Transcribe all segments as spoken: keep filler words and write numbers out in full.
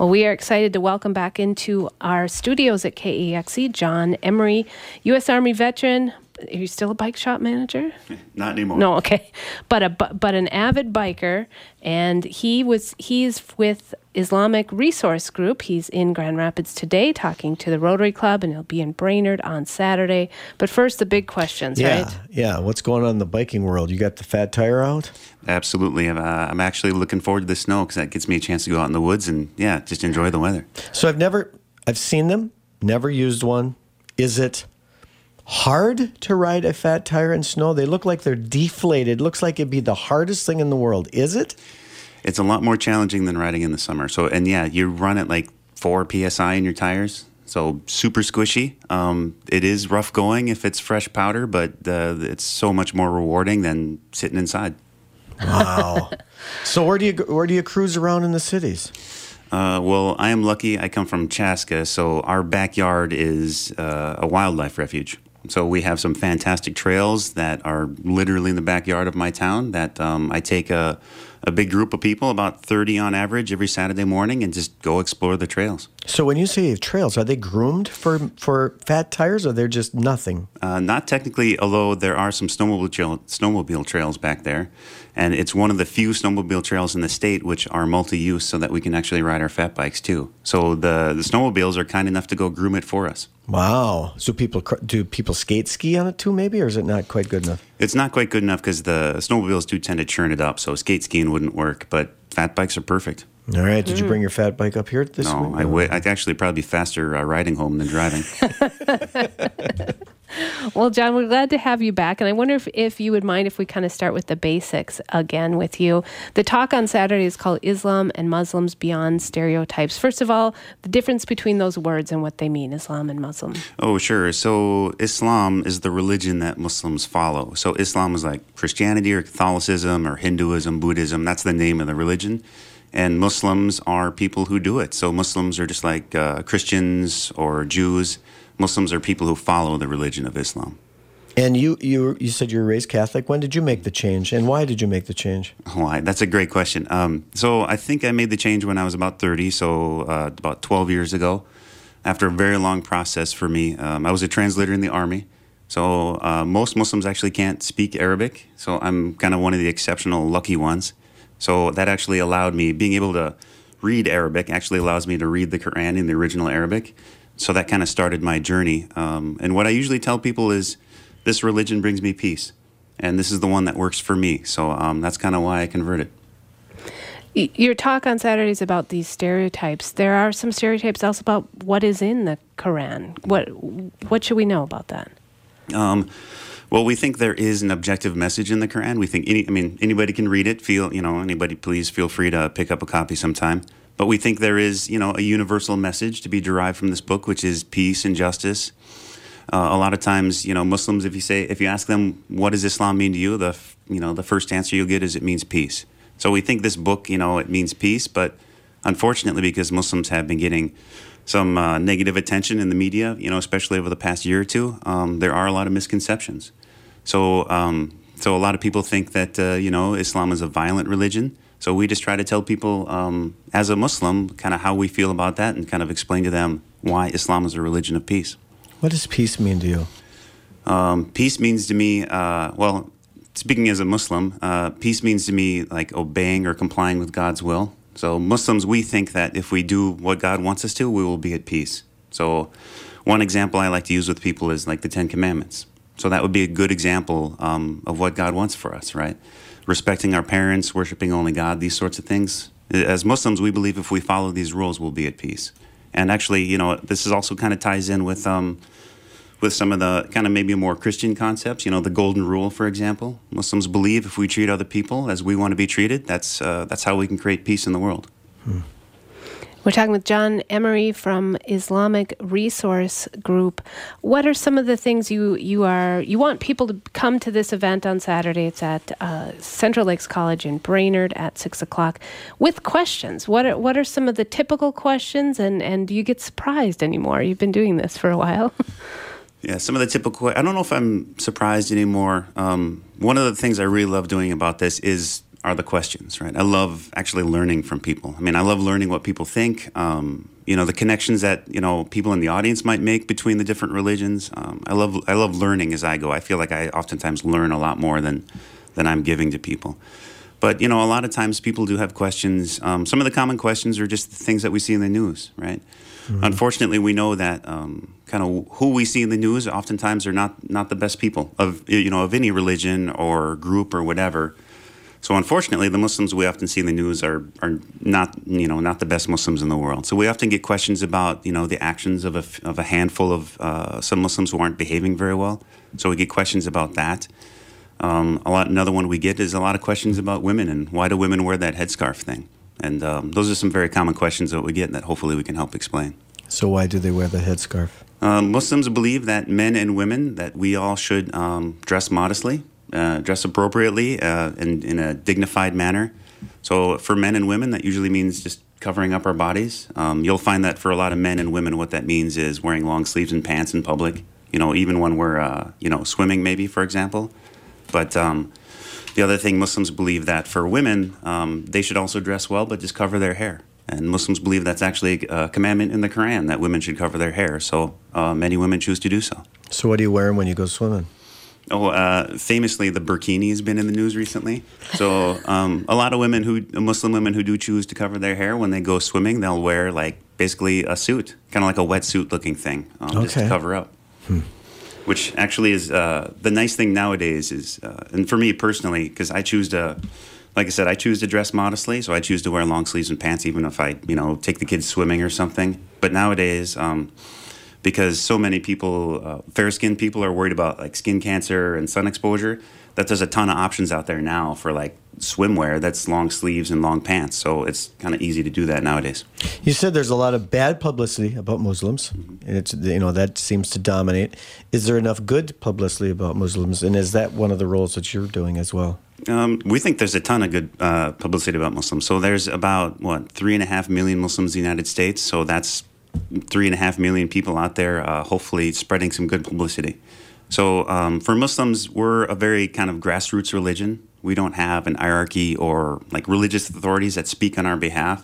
Well, we are excited to welcome back into our studios at K E X E John Emery, U S Army veteran. Are you still a bike shop manager? Not anymore. No, okay, but a but an avid biker, and he was he's with Islamic Resource Group. He's in Grand Rapids today, talking to the Rotary Club, and he'll be in Brainerd on Saturday. But first, the big questions, yeah, right? Yeah, what's going on in the biking world? You got the fat tire out? Absolutely. Uh, I'm actually looking forward to the snow because that gets me a chance to go out in the woods and yeah, just enjoy the weather. So I've never, I've seen them, never used one. Is it hard to ride a fat tire in snow? They look like they're deflated. Looks like it'd be the hardest thing in the world. Is it? It's a lot more challenging than riding in the summer. So, and yeah, you run at like four P S I in your tires. So super squishy. Um, it is rough going if it's fresh powder, but uh, it's so much more rewarding than sitting inside. Wow. So where do you where do you cruise around in the cities? Uh, well, I am lucky. I come from Chaska, so our backyard is uh, a wildlife refuge. So we have some fantastic trails that are literally in the backyard of my town that um, I take a, a big group of people, about thirty on average, every Saturday morning and just go explore the trails. So when you say trails, are they groomed for, for fat tires or they're just nothing? Uh, not technically, although there are some snowmobile, trail, snowmobile trails back there. And it's one of the few snowmobile trails in the state which are multi-use so that we can actually ride our fat bikes too. So the, the snowmobiles are kind enough to go groom it for us. Wow. So people do people skate ski on it too maybe, or is it not quite good enough? It's not quite good enough because the snowmobiles do tend to churn it up, so skate skiing wouldn't work, but fat bikes are perfect. All right. Did mm. you bring your fat bike up here this no, week? No, I would. I'd actually probably be faster uh, riding home than driving. Well, John, we're glad to have you back. And I wonder if, if you would mind if we kind of start with the basics again with you. The talk on Saturday is called Islam and Muslims Beyond Stereotypes. First of all, the difference between those words and what they mean, Islam and Muslim. Oh, sure. So Islam is the religion that Muslims follow. So Islam is like Christianity or Catholicism or Hinduism, Buddhism. That's the name of the religion. And Muslims are people who do it. So Muslims are just like uh, Christians or Jews. Muslims are people who follow the religion of Islam. And you, you, you said you were raised Catholic. When did you make the change, and why did you make the change? Why? That's a great question. Um, so I think I made the change when I was about thirty, so uh, about twelve years ago, after a very long process for me. Um, I was a translator in the Army. So uh, most Muslims actually can't speak Arabic, so I'm kind of one of the exceptional lucky ones. So that actually allowed me, being able to read Arabic actually allows me to read the Quran in the original Arabic. So that kind of started my journey. Um, and what I usually tell people is, this religion brings me peace. And this is the one that works for me. So um, that's kind of why I converted. Your talk on Saturday is about these stereotypes. There are some stereotypes also about what is in the Quran. What, what should we know about that? Um, well, we think there is an objective message in the Quran. We think, any, I mean, anybody can read it. Feel, you know, anybody please feel free to pick up a copy sometime. But we think there is, you know, a universal message to be derived from this book, which is peace and justice. Uh, a lot of times, you know, Muslims, if you say, if you ask them, what does Islam mean to you? The, you know, the first answer you'll get is it means peace. So we think this book, you know, it means peace. But unfortunately, because Muslims have been getting some uh, negative attention in the media, you know, especially over the past year or two, um, there are a lot of misconceptions. So, um, so a lot of people think that, uh, you know, Islam is a violent religion. So we just try to tell people, um, as a Muslim, kind of how we feel about that and kind of explain to them why Islam is a religion of peace. What does peace mean to you? Um, peace means to me, uh, well, speaking as a Muslim, uh, peace means to me like obeying or complying with God's will. So Muslims, we think that if we do what God wants us to, we will be at peace. So one example I like to use with people is like the Ten Commandments. So that would be a good example um, of what God wants for us, right? Respecting our parents, worshiping only God, these sorts of things. As Muslims, we believe if we follow these rules, we'll be at peace. And actually, you know, this is also kind of ties in with um, with some of the kind of maybe more Christian concepts. You know, the Golden Rule, for example. Muslims believe if we treat other people as we want to be treated, that's uh, that's how we can create peace in the world. Hmm. We're talking with John Emery from Islamic Resource Group. What are some of the things you you are you want people to come to this event on Saturday? It's at uh, Central Lakes College in Brainerd at six o'clock with questions. What are what are some of the typical questions, and and do you get surprised anymore? You've been doing this for a while. Yeah, some of the typical. I don't know if I'm surprised anymore. Um, one of the things I really love doing about this is are the questions, right? I love actually learning from people. I mean, I love learning what people think. Um, you know, the connections that you know people in the audience might make between the different religions. Um, I love I love learning as I go. I feel like I oftentimes learn a lot more than than I'm giving to people. But you know, a lot of times people do have questions. Um, some of the common questions are just the things that we see in the news, right? Mm-hmm. Unfortunately, we know that um, kind of who we see in the news oftentimes are not not the best people of you know of any religion or group or whatever. So unfortunately, the Muslims we often see in the news are are not you know not the best Muslims in the world. So we often get questions about you know the actions of a of a handful of uh, some Muslims who aren't behaving very well. So we get questions about that. Um, a lot. Another one we get is a lot of questions about women and why do women wear that headscarf thing. And um, those are some very common questions that we get that hopefully we can help explain. So why do they wear the headscarf? Um, Muslims believe that men and women that we all should um, dress modestly. Uh, dress appropriately uh, in, in a dignified manner. So for men and women, that usually means just covering up our bodies. Um, you'll find that for a lot of men and women, what that means is wearing long sleeves and pants in public, you know, even when we're, uh, you know, swimming maybe, for example. But um, the other thing, Muslims believe that for women, um, they should also dress well, but just cover their hair. And Muslims believe that's actually a commandment in the Quran, that women should cover their hair. So uh, many women choose to do so. So what are you wearing when you go swimming? Oh, uh, famously, the burkini has been in the news recently. So um, a lot of women who, Muslim women who do choose to cover their hair, when they go swimming, they'll wear like basically a suit, kind of like a wetsuit looking thing, um, okay. just to cover up. Hmm. Which actually is uh, the nice thing nowadays is, uh, and for me personally, because I choose to, like I said, I choose to dress modestly, so I choose to wear long sleeves and pants even if I, you know, take the kids swimming or something. But nowadays, um, because so many people, uh, fair-skinned people are worried about like skin cancer and sun exposure, that there's a ton of options out there now for like swimwear that's long sleeves and long pants. So it's kind of easy to do that nowadays. You said there's a lot of bad publicity about Muslims, mm-hmm. and it's you know that seems to dominate. Is there enough good publicity about Muslims, and is that one of the roles that you're doing as well? Um, we think there's a ton of good uh, publicity about Muslims. So there's about what three and a half million Muslims in the United States. So that's three and a half million people out there, uh, hopefully spreading some good publicity. So um, for Muslims, we're a very kind of grassroots religion. We don't have an hierarchy or like religious authorities that speak on our behalf.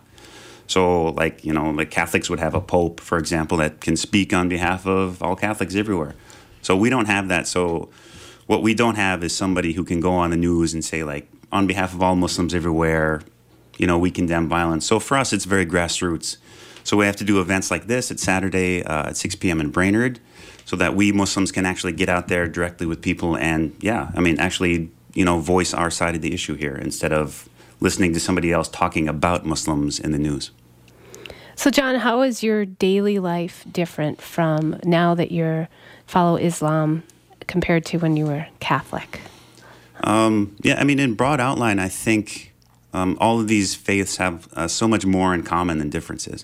So like, you know, like Catholics would have a pope, for example, that can speak on behalf of all Catholics everywhere. So we don't have that. So what we don't have is somebody who can go on the news and say like, on behalf of all Muslims everywhere, you know, we condemn violence. So for us, it's very grassroots. So we have to do events like this at Saturday uh, at six p.m. in Brainerd so that we Muslims can actually get out there directly with people and, yeah, I mean, actually, you know, voice our side of the issue here instead of listening to somebody else talking about Muslims in the news. So, John, how is your daily life different from now that you follow Islam compared to when you were Catholic? Um, yeah, I mean, in broad outline, I think um, all of these faiths have uh, so much more in common than differences.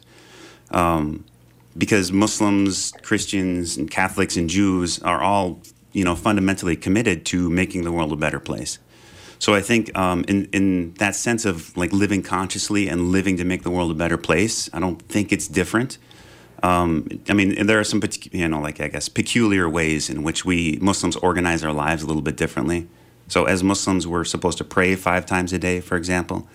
Um, because Muslims, Christians, and Catholics and Jews are all, you know, fundamentally committed to making the world a better place. So I think um, in, in that sense of like living consciously and living to make the world a better place, I don't think it's different. Um, I mean, there are some, you know, like I guess peculiar ways in which we Muslims organize our lives a little bit differently. So as Muslims, we're supposed to pray five times a day, for example.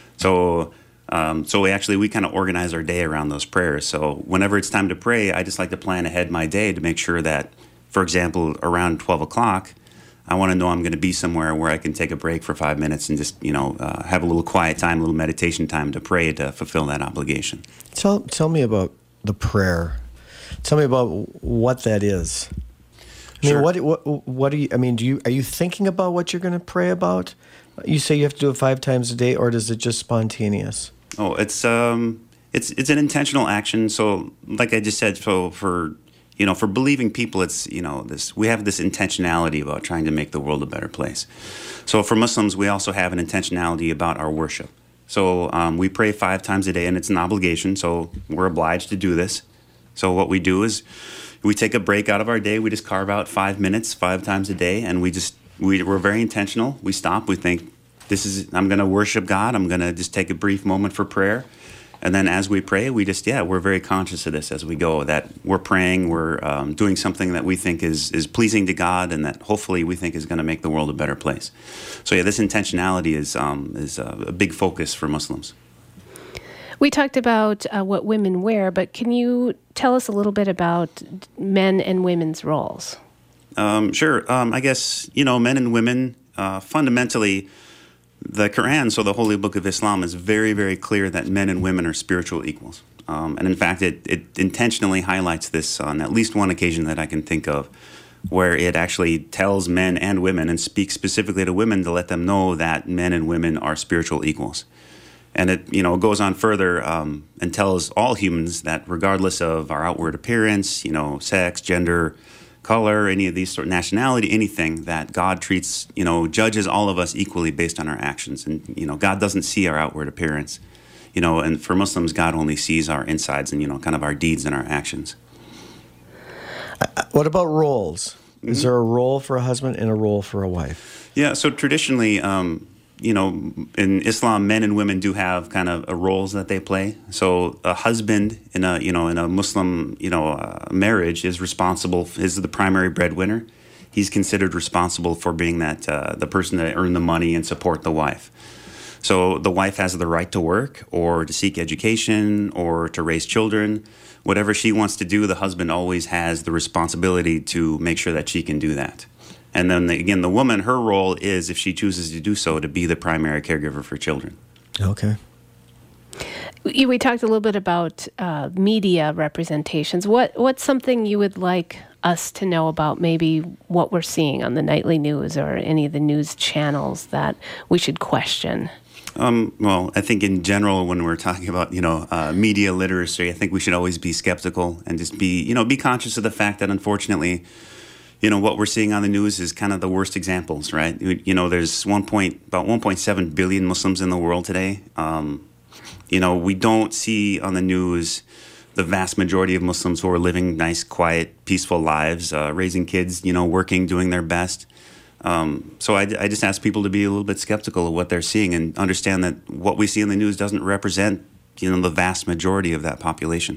So um, so we actually, we kind of organize our day around those prayers. So whenever it's time to pray, I just like to plan ahead my day to make sure that, for example, around twelve o'clock, I want to know I'm going to be somewhere where I can take a break for five minutes and just, you know, uh, have a little quiet time, a little meditation time to pray to fulfill that obligation. Tell, tell me about the prayer. Tell me about what that is. I mean, Sure. what, what, what are you, I mean, do you, are you thinking about what you're going to pray about? You say you have to do it five times a day, or is it just spontaneous? Oh, it's, um, it's, it's an intentional action. So like I just said, so for, you know, for believing people, it's, you know, this, we have this intentionality about trying to make the world a better place. So for Muslims, we also have an intentionality about our worship. So um, we pray five times a day, and it's an obligation, so we're obliged to do this. So what we do is we take a break out of our day. We just carve out five minutes, five times a day, and we just, we, we're very intentional. We stop. We think, this is, I'm going to worship God. I'm going to just take a brief moment for prayer. And then as we pray, we just, yeah, we're very conscious of this as we go, that we're praying, we're um, doing something that we think is, is pleasing to God and that hopefully we think is going to make the world a better place. So yeah, this intentionality is, um, is a, a big focus for Muslims. We talked about uh, what women wear, but can you tell us a little bit about men and women's roles? Um, sure. Um, I guess, you know, men and women, uh, fundamentally, the Quran, so the Holy Book of Islam, is very, very clear that men and women are spiritual equals. Um, and in fact, it, it intentionally highlights this on at least one occasion that I can think of, where it actually tells men and women and speaks specifically to women to let them know that men and women are spiritual equals. And it, you know, goes on further um, and tells all humans that regardless of our outward appearance, you know, sex, gender, color, any of these sort of nationality, anything, that God treats, you know, judges all of us equally based on our actions. And, you know, God doesn't see our outward appearance, you know, and for Muslims, God only sees our insides and, you know, kind of our deeds and our actions. Uh, what about roles? Mm-hmm. Is there a role for a husband and a role for a wife? Yeah, so traditionally, um, you know, in Islam, men and women do have kind of uh, roles that they play. So a husband in a, you know, in a Muslim, you know, uh, marriage is responsible, is the primary breadwinner. He's considered responsible for being that, uh, the person to earn the money and support the wife. So the wife has the right to work or to seek education or to raise children. Whatever she wants to do, the husband always has the responsibility to make sure that she can do that. And then, the, again, the woman, her role is, if she chooses to do so, to be the primary caregiver for children. Okay. We, we talked a little bit about uh, media representations. What What's something you would like us to know about maybe what we're seeing on the nightly news or any of the news channels that we should question? Um, well, I think in general, when we're talking about, you know, uh, media literacy, I think we should always be skeptical and just be, you know, be conscious of the fact that, unfortunately, you know, what we're seeing on the news is kind of the worst examples, right? You know, there's one point, about one point seven billion Muslims in the world today. Um, you know, we don't see on the news the vast majority of Muslims who are living nice, quiet, peaceful lives, uh, raising kids, you know, working, doing their best. Um, so I, I just ask people to be a little bit skeptical of what they're seeing and understand that what we see in the news doesn't represent, you know, the vast majority of that population.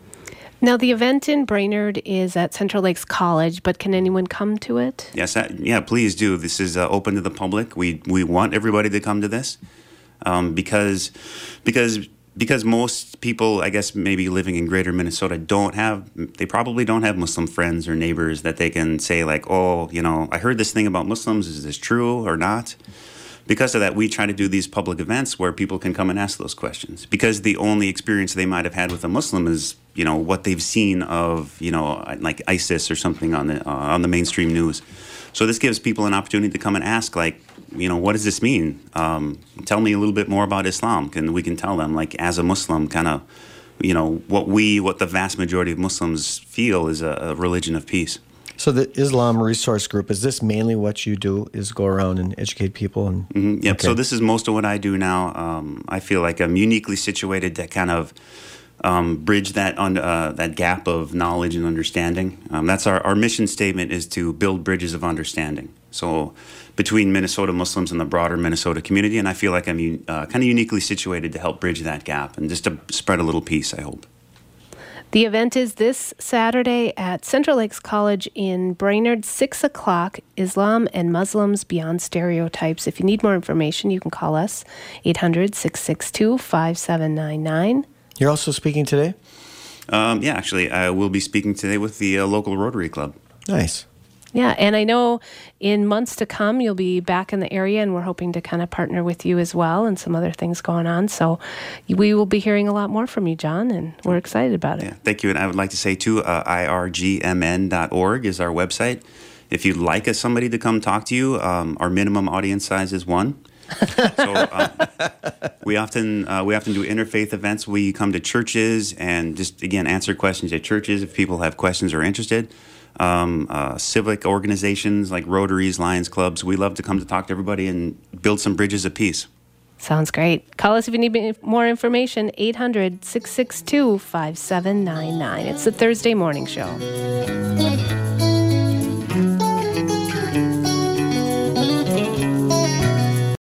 Now, the event in Brainerd is at Central Lakes College, but can anyone come to it? Yes, uh, yeah, please do. This is uh, open to the public. We we want everybody to come to this um, because because because most people, I guess, maybe living in Greater Minnesota, don't have. They probably don't have Muslim friends or neighbors that they can say like, oh, you know, I heard this thing about Muslims. Is this true or not? Because of that, we try to do these public events where people can come and ask those questions. Because the only experience they might have had with a Muslim is, you know, what they've seen of, you know, like ISIS or something on the uh, on the mainstream news. So this gives people an opportunity to come and ask, like, you know, what does this mean? Um, tell me a little bit more about Islam. And we can tell them, like, as a Muslim, kind of, you know, what we, what the vast majority of Muslims feel is a, a religion of peace. So the Islam Resource Group, is this mainly what you do, is go around and educate people? And mm-hmm. Yep. Okay. So this is most of what I do now. Um, I feel like I'm uniquely situated to kind of um, bridge that un- uh, that gap of knowledge and understanding. Um, that's our, our mission statement, is to build bridges of understanding. So between Minnesota Muslims and the broader Minnesota community, and I feel like I'm uh, kind of uniquely situated to help bridge that gap and just to spread a little peace, I hope. The event is this Saturday at Central Lakes College in Brainerd, six o'clock, Islam and Muslims Beyond Stereotypes. If you need more information, you can call us, eight hundred, six six two, five seven nine nine. You're also speaking today? Um, yeah, actually, I will be speaking today with the uh, local Rotary Club. Nice. Yeah, and I know in months to come, you'll be back in the area, and we're hoping to kind of partner with you as well and some other things going on. So we will be hearing a lot more from you, John, and we're excited about it. Yeah, thank you. And I would like to say, too, uh, I R G M N dot org is our website. If you'd like us, somebody to come talk to you, um, our minimum audience size is one. so uh, we often uh, we often do interfaith events. We come to churches and just, again, answer questions at churches if people have questions or are interested. Um, uh, civic organizations like Rotaries, Lions Clubs. We love to come to talk to everybody and build some bridges of peace. Sounds great. Call us if you need more information, eight hundred, six six two, five seven nine nine. It's the Thursday Morning Show.